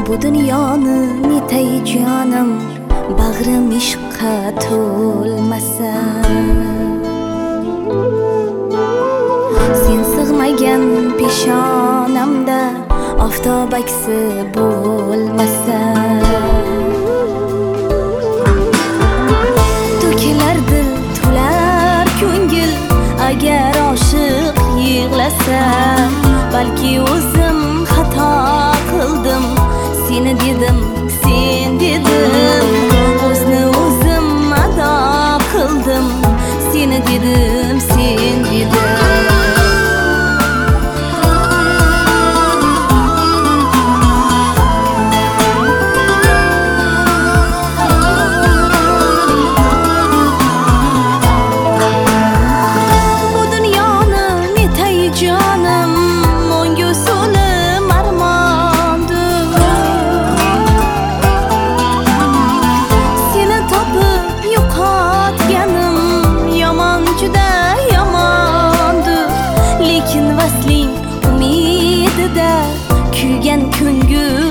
Bu dunyoni netay jonim, bag'rim ishqqa to'lmasa. Sen sig'magan peshonamda oftob aksi bo'lmasa. To'kilar dil, to'lar ko'ngil, agar oshiq yig'lasa. Balki o'zim xato qildim, seni dedim, sen dedim. O'zni o'zim ado qildim, seni dedim, sen dedim. Lekin vasling umidida kuygan ko'ngil